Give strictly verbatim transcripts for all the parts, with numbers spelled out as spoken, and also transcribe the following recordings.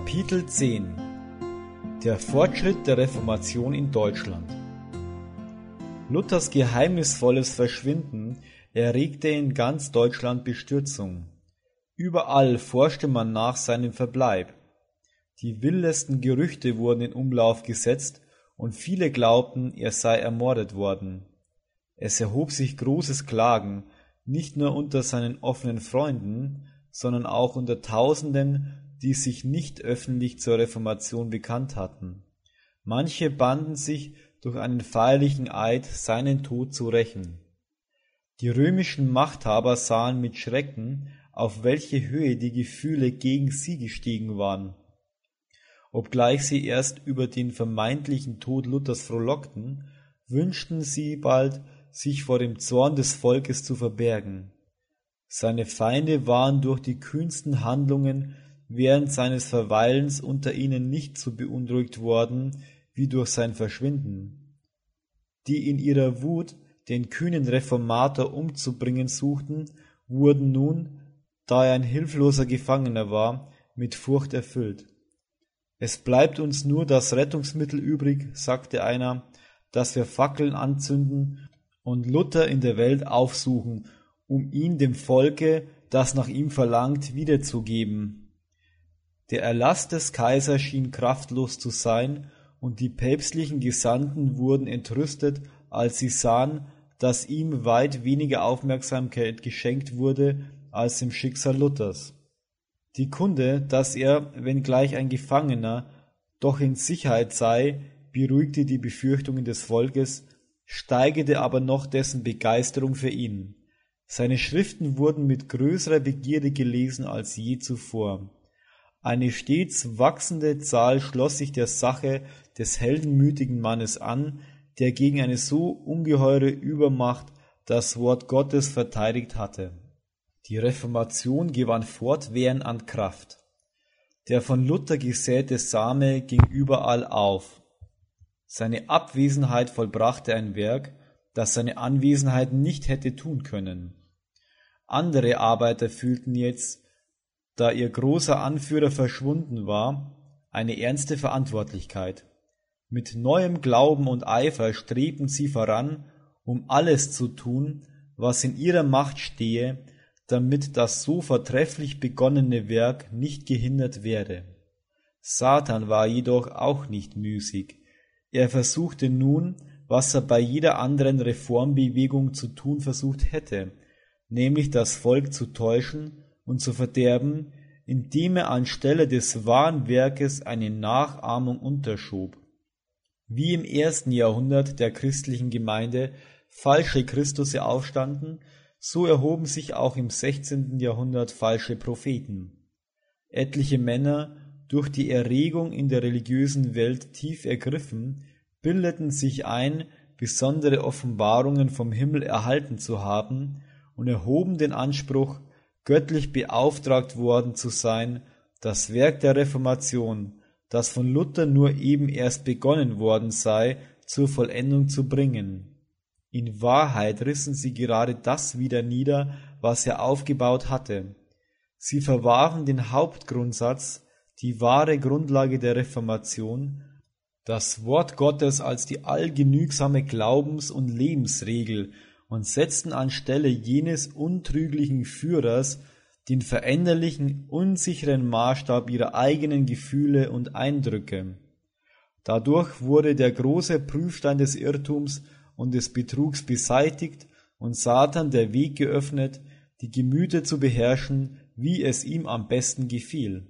Kapitel zehn Der Fortschritt der Reformation in Deutschland. Luthers geheimnisvolles Verschwinden erregte in ganz Deutschland Bestürzung. Überall forschte man nach seinem Verbleib. Die wildesten Gerüchte wurden in Umlauf gesetzt und viele glaubten, er sei ermordet worden. Es erhob sich großes Klagen, nicht nur unter seinen offenen Freunden, sondern auch unter Tausenden, die sich nicht öffentlich zur Reformation bekannt hatten. Manche banden sich durch einen feierlichen Eid, seinen Tod zu rächen. Die römischen Machthaber sahen mit Schrecken, auf welche Höhe die Gefühle gegen sie gestiegen waren. Obgleich sie erst über den vermeintlichen Tod Luthers frohlockten, wünschten sie bald, sich vor dem Zorn des Volkes zu verbergen. Seine Feinde waren durch die kühnsten Handlungen während seines Verweilens unter ihnen nicht so beunruhigt worden wie durch sein Verschwinden. Die in ihrer Wut den kühnen Reformator umzubringen suchten, wurden nun, da er ein hilfloser Gefangener war, mit Furcht erfüllt. »Es bleibt uns nur das Rettungsmittel übrig«, sagte einer, »dass wir Fackeln anzünden und Luther in der Welt aufsuchen, um ihn dem Volke, das nach ihm verlangt, wiederzugeben.« Der Erlass des Kaisers schien kraftlos zu sein, und die päpstlichen Gesandten wurden entrüstet, als sie sahen, dass ihm weit weniger Aufmerksamkeit geschenkt wurde als dem Schicksal Luthers. Die Kunde, dass er, wenngleich ein Gefangener, doch in Sicherheit sei, beruhigte die Befürchtungen des Volkes, steigerte aber noch dessen Begeisterung für ihn. Seine Schriften wurden mit größerer Begierde gelesen als je zuvor. Eine stets wachsende Zahl schloss sich der Sache des heldenmütigen Mannes an, der gegen eine so ungeheure Übermacht das Wort Gottes verteidigt hatte. Die Reformation gewann fortwährend an Kraft. Der von Luther gesäte Same ging überall auf. Seine Abwesenheit vollbrachte ein Werk, das seine Anwesenheit nicht hätte tun können. Andere Arbeiter fühlten jetzt, da ihr großer Anführer verschwunden war, eine ernste Verantwortlichkeit. Mit neuem Glauben und Eifer strebten sie voran, um alles zu tun, was in ihrer Macht stehe, damit das so vortrefflich begonnene Werk nicht gehindert werde. Satan war jedoch auch nicht müßig. Er versuchte nun, was er bei jeder anderen Reformbewegung zu tun versucht hätte, nämlich das Volk zu täuschen und zu verderben, indem er anstelle des wahren Werkes eine Nachahmung unterschob. Wie im ersten Jahrhundert der christlichen Gemeinde falsche Christusse aufstanden, so erhoben sich auch im sechzehnten Jahrhundert falsche Propheten. Etliche Männer, durch die Erregung in der religiösen Welt tief ergriffen, bildeten sich ein, besondere Offenbarungen vom Himmel erhalten zu haben und erhoben den Anspruch, göttlich beauftragt worden zu sein, das Werk der Reformation, das von Luther nur eben erst begonnen worden sei, zur Vollendung zu bringen. In Wahrheit rissen sie gerade das wieder nieder, was er aufgebaut hatte. Sie verwarfen den Hauptgrundsatz, die wahre Grundlage der Reformation, das Wort Gottes als die allgenügsame Glaubens- und Lebensregel, und setzten anstelle jenes untrüglichen Führers den veränderlichen, unsicheren Maßstab ihrer eigenen Gefühle und Eindrücke. Dadurch wurde der große Prüfstein des Irrtums und des Betrugs beseitigt und Satan der Weg geöffnet, die Gemüter zu beherrschen, wie es ihm am besten gefiel.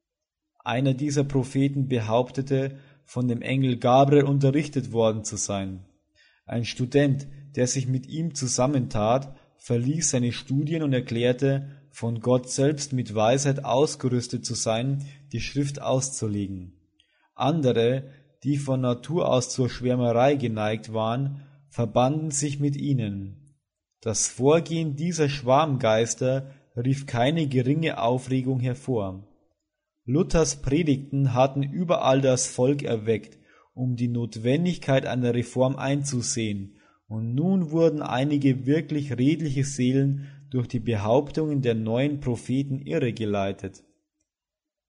Einer dieser Propheten behauptete, von dem Engel Gabriel unterrichtet worden zu sein. Ein Student, der sich mit ihm zusammentat, verließ seine Studien und erklärte, von Gott selbst mit Weisheit ausgerüstet zu sein, die Schrift auszulegen. Andere, die von Natur aus zur Schwärmerei geneigt waren, verbanden sich mit ihnen. Das Vorgehen dieser Schwarmgeister rief keine geringe Aufregung hervor. Luthers Predigten hatten überall das Volk erweckt, um die Notwendigkeit einer Reform einzusehen, und nun wurden einige wirklich redliche Seelen durch die Behauptungen der neuen Propheten irregeleitet.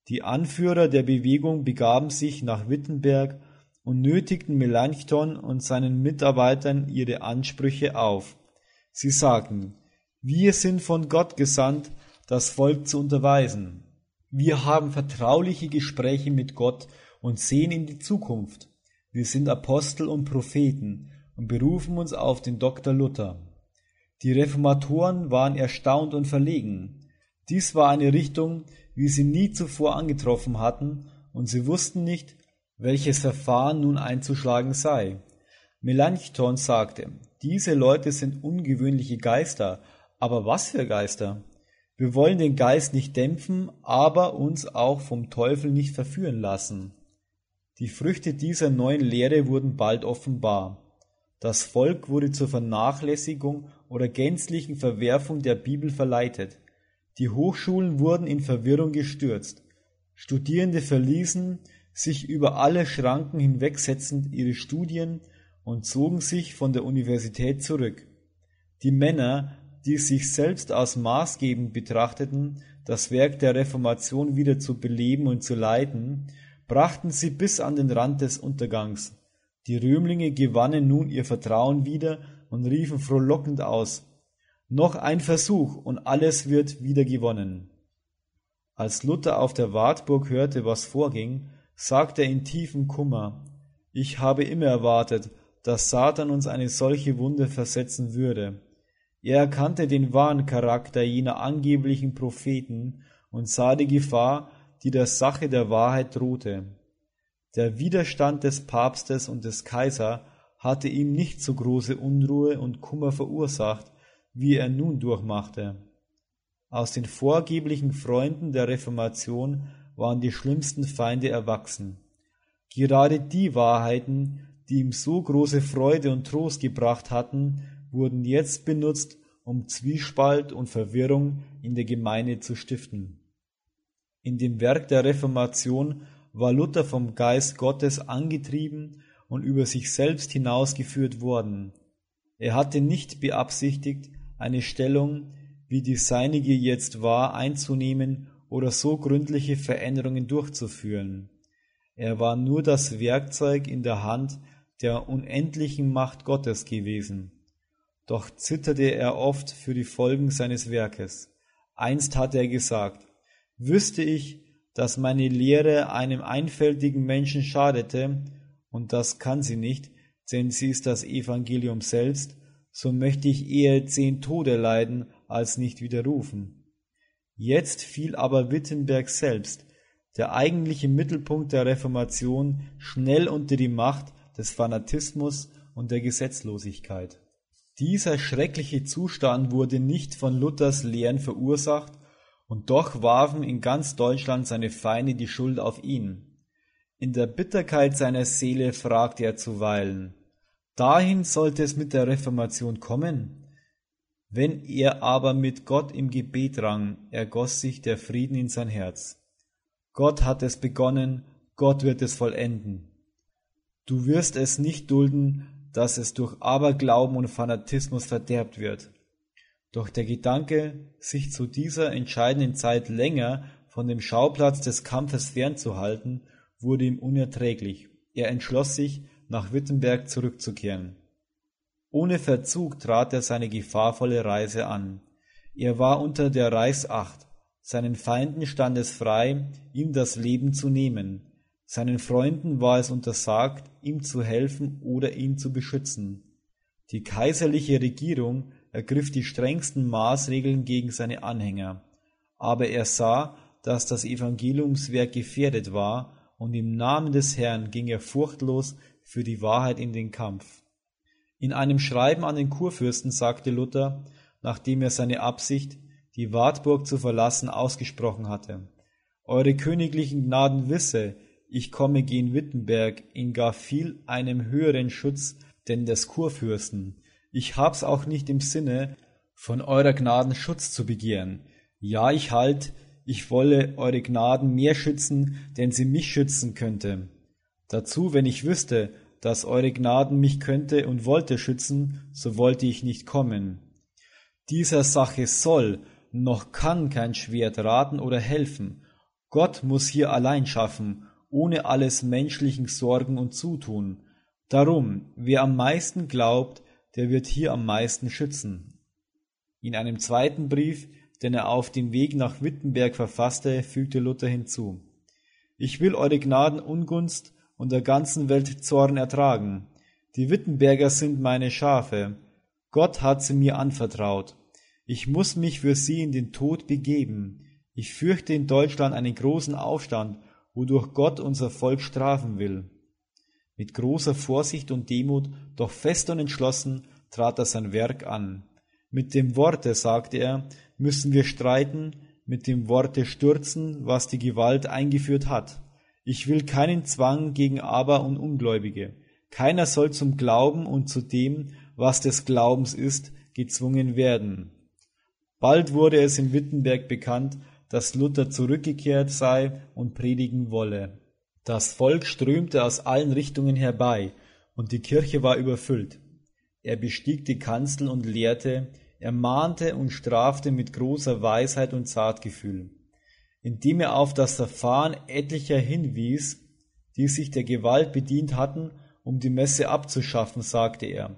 Die Anführer der Bewegung begaben sich nach Wittenberg und nötigten Melanchthon und seinen Mitarbeitern ihre Ansprüche auf. Sie sagten: Wir sind von Gott gesandt, das Volk zu unterweisen. Wir haben vertrauliche Gespräche mit Gott und sehen in die Zukunft. Wir sind Apostel und Propheten und berufen uns auf den Doktor Luther. Die Reformatoren waren erstaunt und verlegen. Dies war eine Richtung, wie sie nie zuvor angetroffen hatten, und sie wussten nicht, welches Verfahren nun einzuschlagen sei. Melanchthon sagte: Diese Leute sind ungewöhnliche Geister. Aber was für Geister? Wir wollen den Geist nicht dämpfen, aber uns auch vom Teufel nicht verführen lassen. Die Früchte dieser neuen Lehre wurden bald offenbar. Das Volk wurde zur Vernachlässigung oder gänzlichen Verwerfung der Bibel verleitet. Die Hochschulen wurden in Verwirrung gestürzt. Studierende verließen, sich über alle Schranken hinwegsetzend, ihre Studien und zogen sich von der Universität zurück. Die Männer, die sich selbst als maßgebend betrachteten, das Werk der Reformation wieder zu beleben und zu leiten, brachten sie bis an den Rand des Untergangs. Die Römlinge gewannen nun ihr Vertrauen wieder und riefen frohlockend aus: Noch ein Versuch und alles wird wieder gewonnen. Als Luther auf der Wartburg hörte, was vorging, sagte er in tiefem Kummer: Ich habe immer erwartet, dass Satan uns eine solche Wunde versetzen würde. Er erkannte den wahren Charakter jener angeblichen Propheten und sah die Gefahr, die der Sache der Wahrheit drohte. Der Widerstand des Papstes und des Kaisers hatte ihm nicht so große Unruhe und Kummer verursacht, wie er nun durchmachte. Aus den vorgeblichen Freunden der Reformation waren die schlimmsten Feinde erwachsen. Gerade die Wahrheiten, die ihm so große Freude und Trost gebracht hatten, wurden jetzt benutzt, um Zwiespalt und Verwirrung in der Gemeinde zu stiften. In dem Werk der Reformation war Luther vom Geist Gottes angetrieben und über sich selbst hinausgeführt worden. Er hatte nicht beabsichtigt, eine Stellung, wie die seinige jetzt war, einzunehmen oder so gründliche Veränderungen durchzuführen. Er war nur das Werkzeug in der Hand der unendlichen Macht Gottes gewesen. Doch zitterte er oft für die Folgen seines Werkes. Einst hatte er gesagt: Wüsste ich, dass meine Lehre einem einfältigen Menschen schadete, und das kann sie nicht, denn sie ist das Evangelium selbst, so möchte ich eher zehn Tode leiden, als nicht widerrufen. Jetzt fiel aber Wittenberg selbst, der eigentliche Mittelpunkt der Reformation, schnell unter die Macht des Fanatismus und der Gesetzlosigkeit. Dieser schreckliche Zustand wurde nicht von Luthers Lehren verursacht, und doch warfen in ganz Deutschland seine Feinde die Schuld auf ihn. In der Bitterkeit seiner Seele fragte er zuweilen: Dahin sollte es mit der Reformation kommen? Wenn er aber mit Gott im Gebet rang, ergoss sich der Frieden in sein Herz. Gott hat es begonnen, Gott wird es vollenden. Du wirst es nicht dulden, dass es durch Aberglauben und Fanatismus verderbt wird. Doch der Gedanke, sich zu dieser entscheidenden Zeit länger von dem Schauplatz des Kampfes fernzuhalten, wurde ihm unerträglich. Er entschloss sich, nach Wittenberg zurückzukehren. Ohne Verzug trat er seine gefahrvolle Reise an. Er war unter der Reichsacht. Seinen Feinden stand es frei, ihm das Leben zu nehmen. Seinen Freunden war es untersagt, ihm zu helfen oder ihn zu beschützen. Die kaiserliche Regierung ergriff die strengsten Maßregeln gegen seine Anhänger. Aber er sah, dass das Evangeliumswerk gefährdet war, und im Namen des Herrn ging er furchtlos für die Wahrheit in den Kampf. In einem Schreiben an den Kurfürsten sagte Luther, nachdem er seine Absicht, die Wartburg zu verlassen, ausgesprochen hatte: Eure königlichen Gnaden wisse, ich komme gen Wittenberg in gar viel einem höheren Schutz denn des Kurfürsten. Ich hab's auch nicht im Sinne, von eurer Gnaden Schutz zu begehren. Ja, ich halt, ich wolle eure Gnaden mehr schützen, denn sie mich schützen könnte. Dazu, wenn ich wüsste, dass eure Gnaden mich könnte und wollte schützen, so wollte ich nicht kommen. Dieser Sache soll, noch kann kein Schwert raten oder helfen, Gott muss hier allein schaffen, ohne alles menschlichen Sorgen und Zutun. Darum, wer am meisten glaubt, der wird hier am meisten schützen. In einem zweiten Brief, den er auf dem Weg nach Wittenberg verfasste, fügte Luther hinzu: Ich will eure Gnaden Ungunst und der ganzen Welt Zorn ertragen. Die Wittenberger sind meine Schafe. Gott hat sie mir anvertraut. Ich muss mich für sie in den Tod begeben. Ich fürchte in Deutschland einen großen Aufstand, wodurch Gott unser Volk strafen will. Mit großer Vorsicht und Demut, doch fest und entschlossen, trat er sein Werk an. Mit dem Worte, sagte er, müssen wir streiten, mit dem Worte stürzen, was die Gewalt eingeführt hat. Ich will keinen Zwang gegen Aber und Ungläubige. Keiner soll zum Glauben und zu dem, was des Glaubens ist, gezwungen werden. Bald wurde es in Wittenberg bekannt, dass Luther zurückgekehrt sei und predigen wolle. Das Volk strömte aus allen Richtungen herbei, und die Kirche war überfüllt. Er bestieg die Kanzel und lehrte, er mahnte und strafte mit großer Weisheit und Zartgefühl, indem er auf das Verfahren etlicher hinwies, die sich der Gewalt bedient hatten, um die Messe abzuschaffen, sagte er: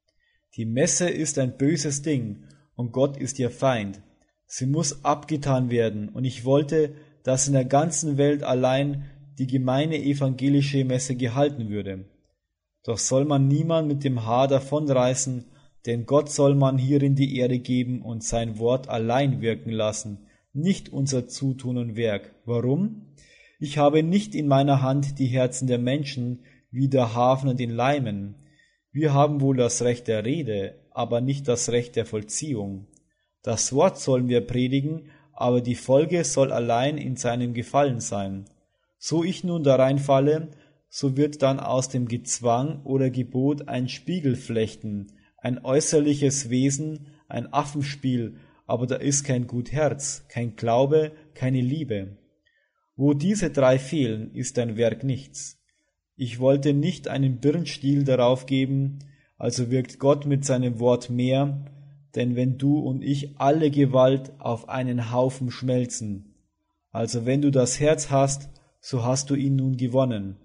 Die Messe ist ein böses Ding, und Gott ist ihr Feind. Sie muss abgetan werden, und ich wollte, dass in der ganzen Welt allein die gemeine evangelische Messe gehalten würde. Doch soll man niemand mit dem Haar davonreißen, denn Gott soll man hierin die Ehre geben und sein Wort allein wirken lassen, nicht unser Zutun und Werk. Warum? Ich habe nicht in meiner Hand die Herzen der Menschen, wie der Hafen den Leimen. Wir haben wohl das Recht der Rede, aber nicht das Recht der Vollziehung. Das Wort sollen wir predigen, aber die Folge soll allein in seinem Gefallen sein. So ich nun darein falle, so wird dann aus dem Gezwang oder Gebot ein Spiegel flechten, ein äußerliches Wesen, ein Affenspiel, aber da ist kein gut Herz, kein Glaube, keine Liebe. Wo diese drei fehlen, ist dein Werk nichts. Ich wollte nicht einen Birnstiel darauf geben, also wirkt Gott mit seinem Wort mehr, denn wenn du und ich alle Gewalt auf einen Haufen schmelzen, also wenn du das Herz hast, so hast du ihn nun gewonnen.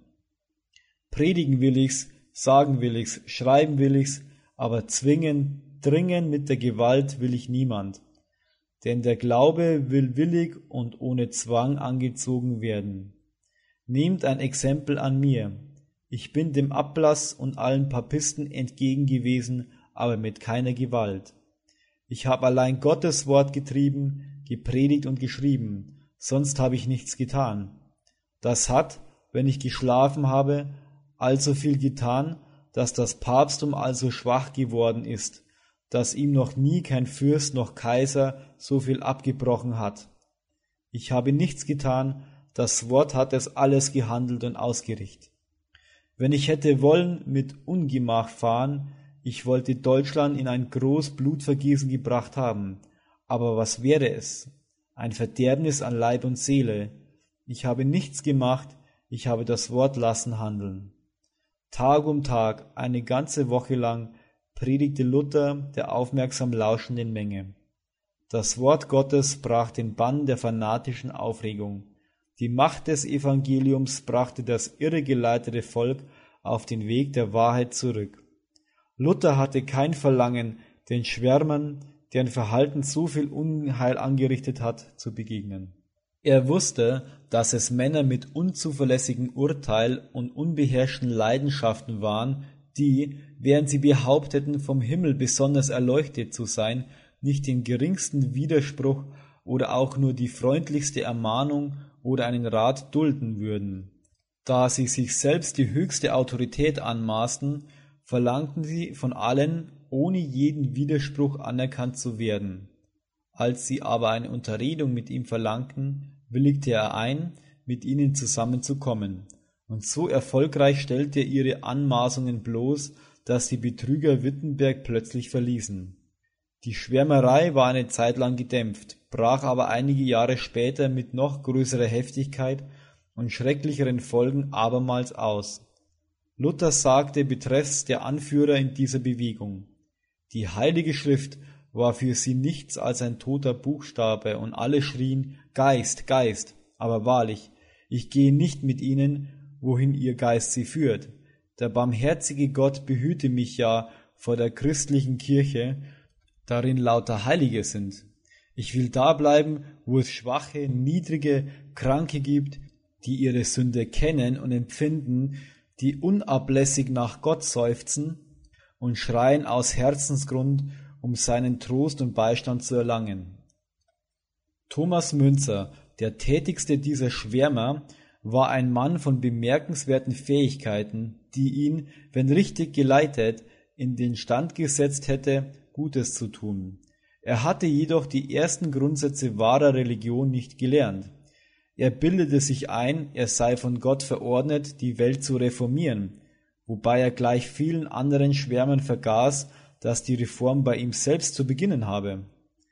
Predigen will ich's, sagen will ich's, schreiben will ich's, aber zwingen, dringen mit der Gewalt will ich niemand. Denn der Glaube will willig und ohne Zwang angezogen werden. Nehmt ein Exempel an mir. Ich bin dem Ablass und allen Papisten entgegen gewesen, aber mit keiner Gewalt. Ich habe allein Gottes Wort getrieben, gepredigt und geschrieben, sonst habe ich nichts getan. Das hat, wenn ich geschlafen habe, also viel getan, dass das Papsttum also schwach geworden ist, dass ihm noch nie kein Fürst noch Kaiser so viel abgebrochen hat. Ich habe nichts getan, das Wort hat es alles gehandelt und ausgerichtet. Wenn ich hätte wollen mit Ungemach fahren, ich wollte Deutschland in ein groß Blutvergießen gebracht haben, aber was wäre es? Ein Verderbnis an Leib und Seele. Ich habe nichts gemacht, ich habe das Wort lassen handeln. Tag um Tag, eine ganze Woche lang, predigte Luther der aufmerksam lauschenden Menge. Das Wort Gottes brach den Bann der fanatischen Aufregung. Die Macht des Evangeliums brachte das irregeleitete Volk auf den Weg der Wahrheit zurück. Luther hatte kein Verlangen, den Schwärmern, deren Verhalten so viel Unheil angerichtet hat, zu begegnen. Er wusste, dass es Männer mit unzuverlässigem Urteil und unbeherrschten Leidenschaften waren, die, während sie behaupteten, vom Himmel besonders erleuchtet zu sein, nicht den geringsten Widerspruch oder auch nur die freundlichste Ermahnung oder einen Rat dulden würden. Da sie sich selbst die höchste Autorität anmaßten, verlangten sie von allen, ohne jeden Widerspruch anerkannt zu werden. Als sie aber eine Unterredung mit ihm verlangten, willigte er ein, mit ihnen zusammenzukommen, und so erfolgreich stellte er ihre Anmaßungen bloß, dass die Betrüger Wittenberg plötzlich verließen. Die Schwärmerei war eine Zeit lang gedämpft, brach aber einige Jahre später mit noch größerer Heftigkeit und schrecklicheren Folgen abermals aus. Luther sagte betreffs der Anführer in dieser Bewegung: Die Heilige Schrift war für sie nichts als ein toter Buchstabe, und alle schrien: Geist, Geist, Aber wahrlich, ich gehe nicht mit ihnen, wohin ihr Geist sie führt. Der barmherzige Gott behüte mich ja vor der christlichen Kirche, darin lauter Heilige sind. Ich will da bleiben, wo es Schwache, Niedrige, Kranke gibt, die ihre Sünde kennen und empfinden, die unablässig nach Gott seufzen und schreien aus Herzensgrund, um seinen Trost und Beistand zu erlangen. Thomas Müntzer, der tätigste dieser Schwärmer, war ein Mann von bemerkenswerten Fähigkeiten, die ihn, wenn richtig geleitet, in den Stand gesetzt hätte, Gutes zu tun. Er hatte jedoch die ersten Grundsätze wahrer Religion nicht gelernt. Er bildete sich ein, er sei von Gott verordnet, die Welt zu reformieren, wobei er gleich vielen anderen Schwärmern vergaß, dass die Reform bei ihm selbst zu beginnen habe.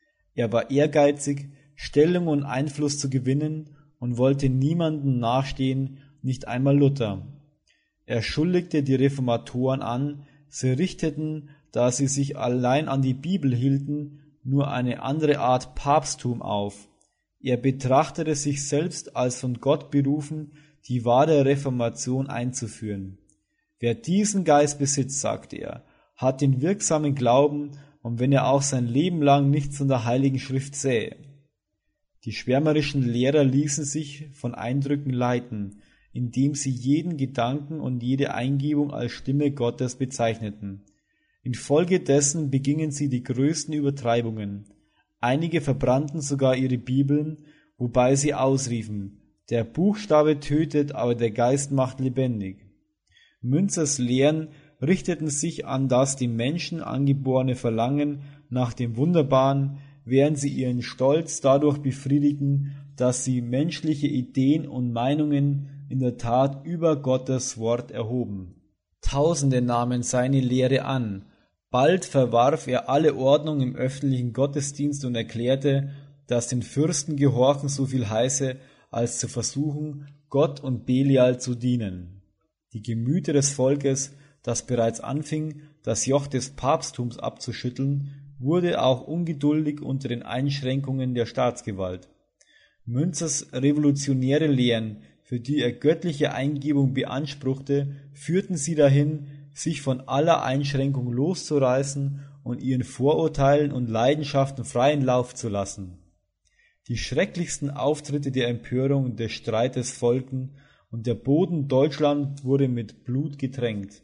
Er war ehrgeizig, Stellung und Einfluss zu gewinnen und wollte niemandem nachstehen, nicht einmal Luther. Er schuldigte die Reformatoren an, sie richteten, da sie sich allein an die Bibel hielten, nur eine andere Art Papsttum auf. Er betrachtete sich selbst als von Gott berufen, die wahre Reformation einzuführen. Wer diesen Geist besitzt, sagte er, hat den wirksamen Glauben, und wenn er auch sein Leben lang nichts von der Heiligen Schrift sähe. Die schwärmerischen Lehrer ließen sich von Eindrücken leiten, indem sie jeden Gedanken und jede Eingebung als Stimme Gottes bezeichneten. Infolgedessen begingen sie die größten Übertreibungen. Einige verbrannten sogar ihre Bibeln, wobei sie ausriefen, der Buchstabe tötet, aber der Geist macht lebendig. Münzers Lehren richteten sich an das dem Menschen angeborene Verlangen nach dem Wunderbaren, während sie ihren Stolz dadurch befriedigten, dass sie menschliche Ideen und Meinungen in der Tat über Gottes Wort erhoben. Tausende nahmen seine Lehre an. Bald verwarf er alle Ordnung im öffentlichen Gottesdienst und erklärte, dass den Fürsten gehorchen so viel heiße, als zu versuchen, Gott und Belial zu dienen. Die Gemüter des Volkes, das bereits anfing, das Joch des Papsttums abzuschütteln, wurde auch ungeduldig unter den Einschränkungen der Staatsgewalt. Münzers revolutionäre Lehren, für die er göttliche Eingebung beanspruchte, führten sie dahin, sich von aller Einschränkung loszureißen und ihren Vorurteilen und Leidenschaften freien Lauf zu lassen. Die schrecklichsten Auftritte der Empörung und des Streites folgten, und der Boden Deutschland wurde mit Blut getränkt.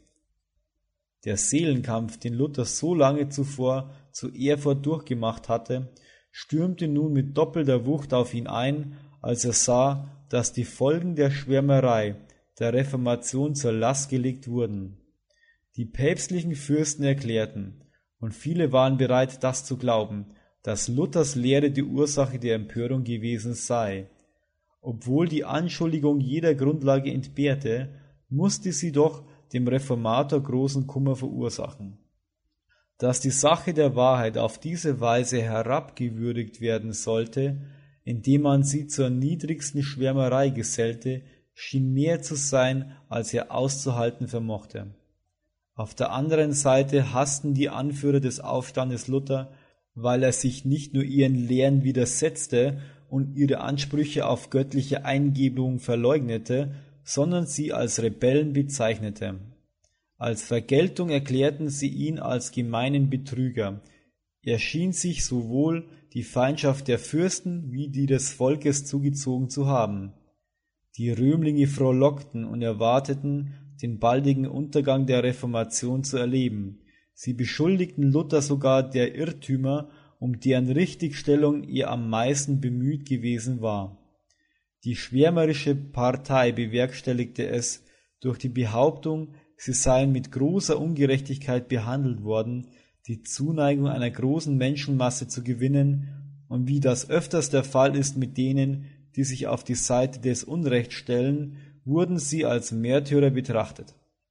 Der Seelenkampf, den Luther so lange zuvor zu Erfurt durchgemacht hatte, stürmte nun mit doppelter Wucht auf ihn ein, als er sah, dass die Folgen der Schwärmerei der Reformation zur Last gelegt wurden. Die päpstlichen Fürsten erklärten, und viele waren bereit, das zu glauben, dass Luthers Lehre die Ursache der Empörung gewesen sei. Obwohl die Anschuldigung jeder Grundlage entbehrte, musste sie doch dem Reformator großen Kummer verursachen. Dass die Sache der Wahrheit auf diese Weise herabgewürdigt werden sollte, indem man sie zur niedrigsten Schwärmerei gesellte, schien mehr zu sein, als er auszuhalten vermochte. Auf der anderen Seite hassten die Anführer des Aufstandes Luther, weil er sich nicht nur ihren Lehren widersetzte und ihre Ansprüche auf göttliche Eingebung verleugnete, sondern sie als Rebellen bezeichnete. Als Vergeltung erklärten sie ihn als gemeinen Betrüger. Er schien sich sowohl die Feindschaft der Fürsten wie die des Volkes zugezogen zu haben. Die Römlinge frohlockten und erwarteten, den baldigen Untergang der Reformation zu erleben. Sie beschuldigten Luther sogar der Irrtümer, um deren Richtigstellung er am meisten bemüht gewesen war. Die schwärmerische Partei bewerkstelligte es durch die Behauptung, sie seien mit großer Ungerechtigkeit behandelt worden, die Zuneigung einer großen Menschenmasse zu gewinnen, und wie das öfters der Fall ist mit denen, die sich auf die Seite des Unrechts stellen, wurden sie als Märtyrer betrachtet.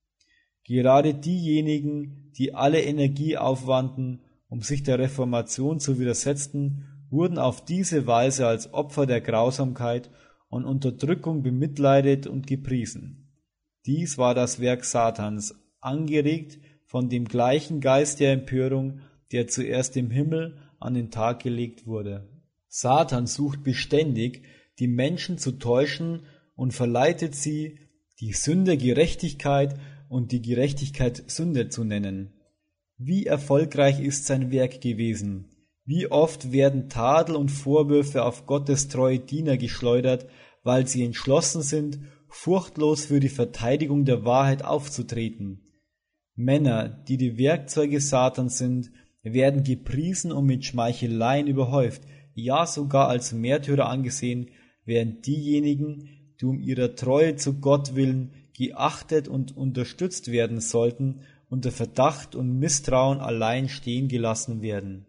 Gerade diejenigen, die alle Energie aufwandten, um sich der Reformation zu widersetzen, wurden auf diese Weise als Opfer der Grausamkeit und Unterdrückung bemitleidet und gepriesen. Dies war das Werk Satans, angeregt von dem gleichen Geist der Empörung, der zuerst im Himmel an den Tag gelegt wurde. Satan sucht beständig, die Menschen zu täuschen und verleitet sie, die Sünde Gerechtigkeit und die Gerechtigkeit Sünde zu nennen. Wie erfolgreich ist sein Werk gewesen? Wie oft werden Tadel und Vorwürfe auf Gottes treue Diener geschleudert, weil sie entschlossen sind, furchtlos für die Verteidigung der Wahrheit aufzutreten. Männer, die die Werkzeuge Satans sind, werden gepriesen und mit Schmeicheleien überhäuft, ja sogar als Märtyrer angesehen, während diejenigen, die um ihrer Treue zu Gott willen geachtet und unterstützt werden sollten, unter Verdacht und Misstrauen allein stehen gelassen werden.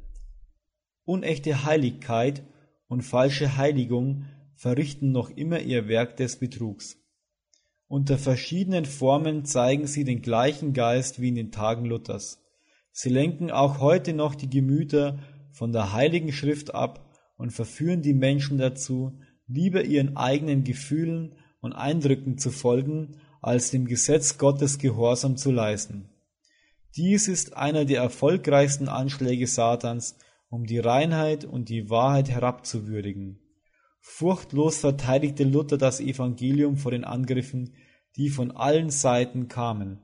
Unechte Heiligkeit und falsche Heiligung verrichten noch immer ihr Werk des Betrugs. Unter verschiedenen Formen zeigen sie den gleichen Geist wie in den Tagen Luthers. Sie lenken auch heute noch die Gemüter von der Heiligen Schrift ab und verführen die Menschen dazu, lieber ihren eigenen Gefühlen und Eindrücken zu folgen, als dem Gesetz Gottes Gehorsam zu leisten. Dies ist einer der erfolgreichsten Anschläge Satans, um die Reinheit und die Wahrheit herabzuwürdigen. Furchtlos verteidigte Luther das Evangelium vor den Angriffen, die von allen Seiten kamen.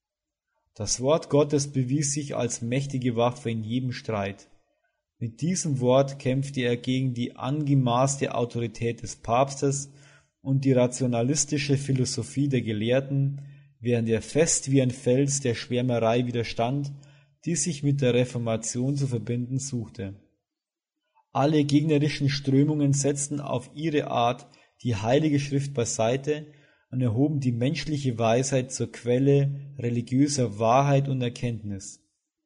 Das Wort Gottes bewies sich als mächtige Waffe in jedem Streit. Mit diesem Wort kämpfte er gegen die angemaßte Autorität des Papstes und die rationalistische Philosophie der Gelehrten, während er fest wie ein Fels der Schwärmerei widerstand, die sich mit der Reformation zu verbinden suchte. Alle gegnerischen Strömungen setzten auf ihre Art die Heilige Schrift beiseite und erhoben die menschliche Weisheit zur Quelle religiöser Wahrheit und Erkenntnis.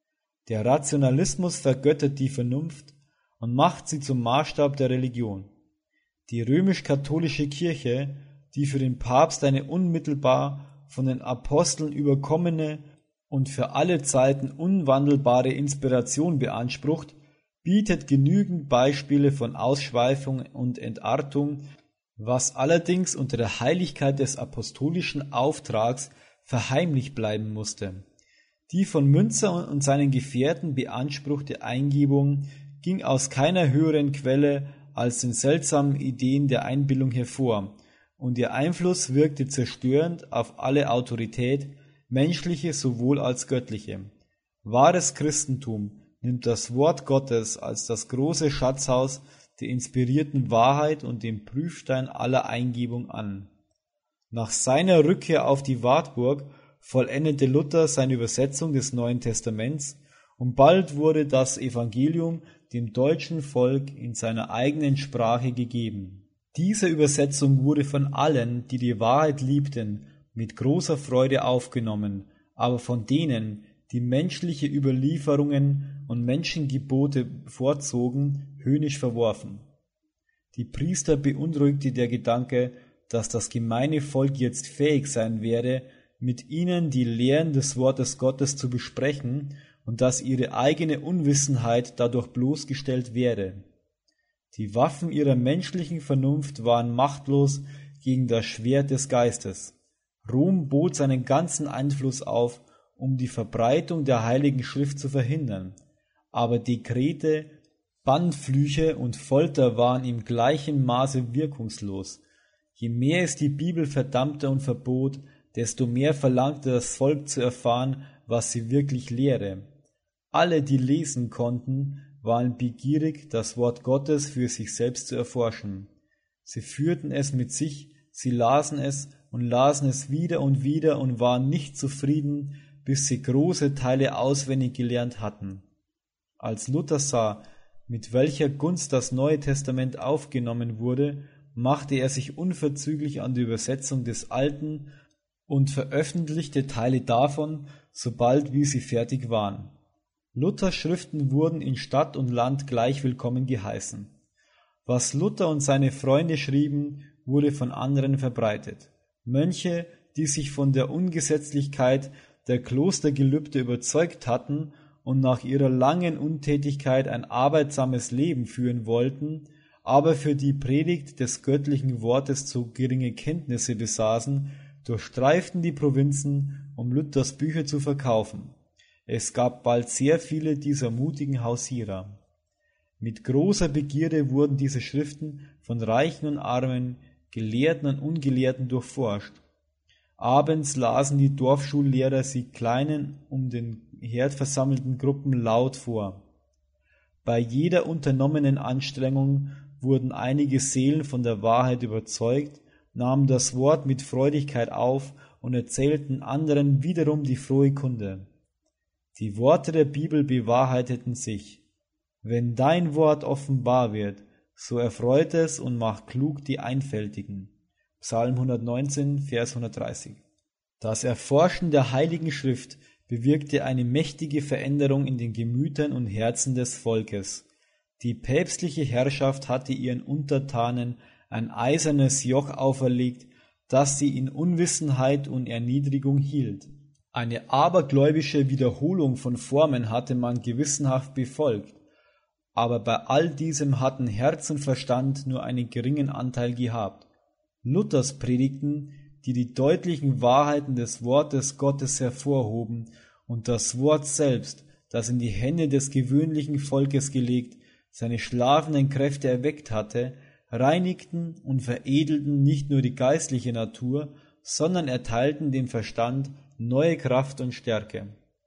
Der Rationalismus vergöttert die Vernunft und macht sie zum Maßstab der Religion. Die römisch-katholische Kirche, die für den Papst eine unmittelbar von den Aposteln überkommene und für alle Zeiten unwandelbare Inspiration beansprucht, bietet genügend Beispiele von Ausschweifung und Entartung, was allerdings unter der Heiligkeit des apostolischen Auftrags verheimlicht bleiben musste. Die von Münzer und seinen Gefährten beanspruchte Eingebung ging aus keiner höheren Quelle als den seltsamen Ideen der Einbildung hervor, und ihr Einfluss wirkte zerstörend auf alle Autorität, menschliche sowohl als göttliche. Wahres Christentum nimmt das Wort Gottes als das große Schatzhaus der inspirierten Wahrheit und den Prüfstein aller Eingebung an. Nach seiner Rückkehr auf die Wartburg vollendete Luther seine Übersetzung des Neuen Testaments, und bald wurde das Evangelium dem deutschen Volk in seiner eigenen Sprache gegeben. Diese Übersetzung wurde von allen, die die Wahrheit liebten, mit großer Freude aufgenommen, aber von denen, die menschliche Überlieferungen und Menschengebote vorzogen, höhnisch verworfen. Die Priester beunruhigte der Gedanke, dass das gemeine Volk jetzt fähig sein werde, mit ihnen die Lehren des Wortes Gottes zu besprechen und dass ihre eigene Unwissenheit dadurch bloßgestellt werde. Die Waffen ihrer menschlichen Vernunft waren machtlos gegen das Schwert des Geistes. Rom bot seinen ganzen Einfluss auf, um die Verbreitung der Heiligen Schrift zu verhindern, aber Dekrete, Bannflüche und Folter waren im gleichen Maße wirkungslos. Je mehr es die Bibel verdammte und verbot, desto mehr verlangte das Volk zu erfahren, was sie wirklich lehre. Alle, die lesen konnten, waren begierig, das Wort Gottes für sich selbst zu erforschen. Sie führten es mit sich, sie lasen es und lasen es wieder und wieder und waren nicht zufrieden, bis sie große Teile auswendig gelernt hatten. Als Luther sah, mit welcher Gunst das Neue Testament aufgenommen wurde, machte er sich unverzüglich an die Übersetzung des Alten und veröffentlichte Teile davon, sobald wie sie fertig waren. Luthers Schriften wurden in Stadt und Land gleich willkommen geheißen. Was Luther und seine Freunde schrieben, wurde von anderen verbreitet. Mönche, die sich von der Ungesetzlichkeit der Klostergelübde überzeugt hatten und nach ihrer langen Untätigkeit ein arbeitsames Leben führen wollten, aber für die Predigt des göttlichen Wortes zu geringe Kenntnisse besaßen, durchstreiften die Provinzen, um Luthers Bücher zu verkaufen. Es gab bald sehr viele dieser mutigen Hausierer. Mit großer Begierde wurden diese Schriften von Reichen und Armen, Gelehrten und Ungelehrten durchforscht. Abends lasen die Dorfschullehrer sie kleinen, um den Herd versammelten Gruppen laut vor. Bei jeder unternommenen Anstrengung wurden einige Seelen von der Wahrheit überzeugt, nahmen das Wort mit Freudigkeit auf und erzählten anderen wiederum die frohe Kunde. Die Worte der Bibel bewahrheiteten sich. Wenn dein Wort offenbar wird, so erfreut es und macht klug die Einfältigen. Psalm hundertneunzehn, Vers hundertdreißig. Das Erforschen der Heiligen Schrift bewirkte eine mächtige Veränderung in den Gemütern und Herzen des Volkes. Die päpstliche Herrschaft hatte ihren Untertanen ein eisernes Joch auferlegt, das sie in Unwissenheit und Erniedrigung hielt. Eine abergläubische Wiederholung von Formen hatte man gewissenhaft befolgt, aber bei all diesem hatten Herz und Verstand nur einen geringen Anteil gehabt. Luthers Predigten, die die deutlichen Wahrheiten des Wortes Gottes hervorhoben und das Wort selbst, das in die Hände des gewöhnlichen Volkes gelegt, seine schlafenden Kräfte erweckt hatte, reinigten und veredelten nicht nur die geistliche Natur, sondern erteilten dem Verstand neue Kraft und Stärke.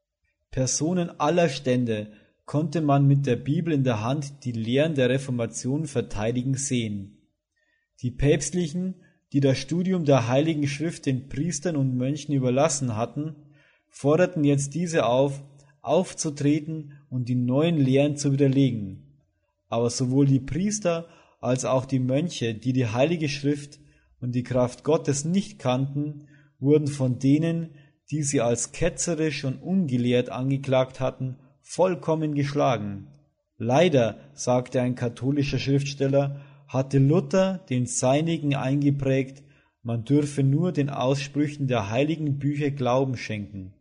Personen aller Stände konnte man mit der Bibel in der Hand die Lehren der Reformation verteidigen sehen. Die Päpstlichen, die das Studium der Heiligen Schrift den Priestern und Mönchen überlassen hatten, forderten jetzt diese auf, aufzutreten und die neuen Lehren zu widerlegen. Aber sowohl die Priester als auch die Mönche, die die Heilige Schrift und die Kraft Gottes nicht kannten, wurden von denen, die sie als ketzerisch und ungelehrt angeklagt hatten, vollkommen geschlagen. Leider, sagte ein katholischer Schriftsteller, hatte Luther den Seinigen eingeprägt, man dürfe nur den Aussprüchen der heiligen Bücher Glauben schenken.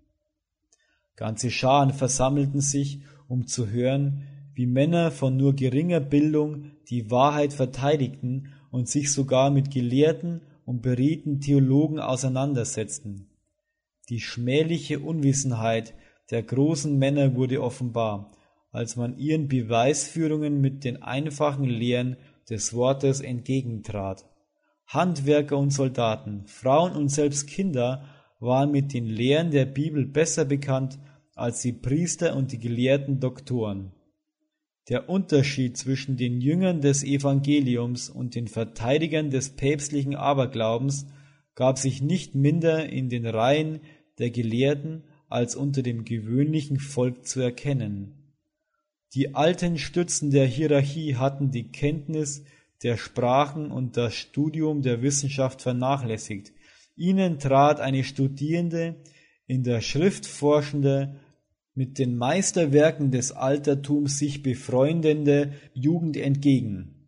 Ganze Scharen versammelten sich, um zu hören, wie Männer von nur geringer Bildung die Wahrheit verteidigten und sich sogar mit gelehrten und beredten Theologen auseinandersetzten. Die schmähliche Unwissenheit der großen Männer wurde offenbar, als man ihren Beweisführungen mit den einfachen Lehren des Wortes entgegentrat. Handwerker und Soldaten, Frauen und selbst Kinder waren mit den Lehren der Bibel besser bekannt als die Priester und die gelehrten Doktoren. Der Unterschied zwischen den Jüngern des Evangeliums und den Verteidigern des päpstlichen Aberglaubens gab sich nicht minder in den Reihen der Gelehrten als unter dem gewöhnlichen Volk zu erkennen. Die alten Stützen der Hierarchie hatten die Kenntnis der Sprachen und das Studium der Wissenschaft vernachlässigt. Ihnen trat eine Studierende, in der Schrift forschende, mit den Meisterwerken des Altertums sich befreundende Jugend entgegen.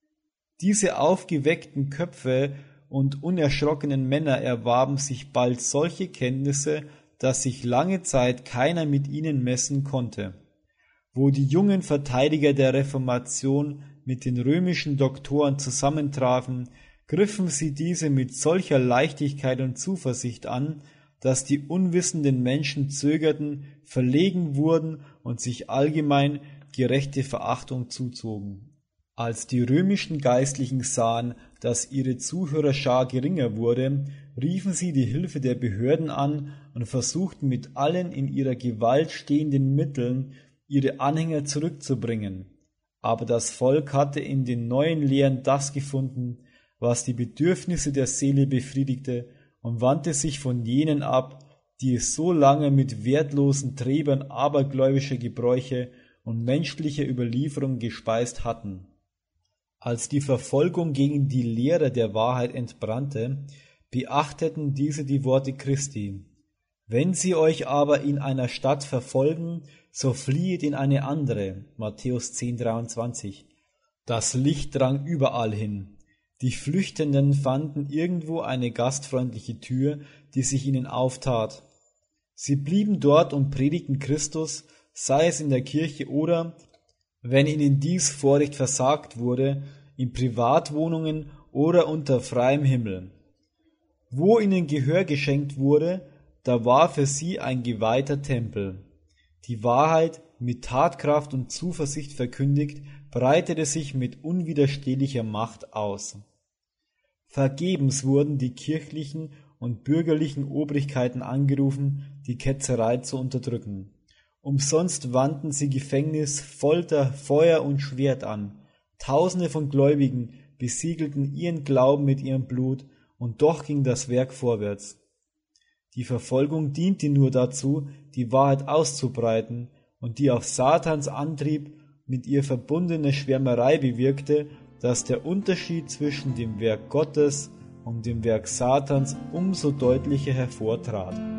Diese aufgeweckten Köpfe und unerschrockenen Männer erwarben sich bald solche Kenntnisse, dass sich lange Zeit keiner mit ihnen messen konnte. Wo die jungen Verteidiger der Reformation mit den römischen Doktoren zusammentrafen, griffen sie diese mit solcher Leichtigkeit und Zuversicht an, dass die unwissenden Menschen zögerten, verlegen wurden und sich allgemein gerechte Verachtung zuzogen. Als die römischen Geistlichen sahen, dass ihre Zuhörerschar geringer wurde, riefen sie die Hilfe der Behörden an und versuchten mit allen in ihrer Gewalt stehenden Mitteln, ihre Anhänger zurückzubringen. Aber das Volk hatte in den neuen Lehren das gefunden, was die Bedürfnisse der Seele befriedigte, und wandte sich von jenen ab, die es so lange mit wertlosen Trägern abergläubischer Gebräuche und menschlicher Überlieferung gespeist hatten. Als die Verfolgung gegen die Lehrer der Wahrheit entbrannte, beachteten diese die Worte Christi. Wenn sie euch aber in einer Stadt verfolgen, so fliehet in eine andere. Matthäus zehn, dreiundzwanzig. Das Licht drang überall hin. Die Flüchtenden fanden irgendwo eine gastfreundliche Tür, die sich ihnen auftat. Sie blieben dort und predigten Christus, sei es in der Kirche oder, wenn ihnen dies Vorrecht versagt wurde, in Privatwohnungen oder unter freiem Himmel. Wo ihnen Gehör geschenkt wurde, da war für sie ein geweihter Tempel. Die Wahrheit, mit Tatkraft und Zuversicht verkündigt, breitete sich mit unwiderstehlicher Macht aus. Vergebens wurden die kirchlichen und bürgerlichen Obrigkeiten angerufen, die Ketzerei zu unterdrücken. Umsonst wandten sie Gefängnis, Folter, Feuer und Schwert an. Tausende von Gläubigen besiegelten ihren Glauben mit ihrem Blut, und doch ging das Werk vorwärts. Die Verfolgung diente nur dazu, die Wahrheit auszubreiten, und die auf Satans Antrieb mit ihr verbundene Schwärmerei bewirkte, dass der Unterschied zwischen dem Werk Gottes und dem Werk Satans umso deutlicher hervortrat.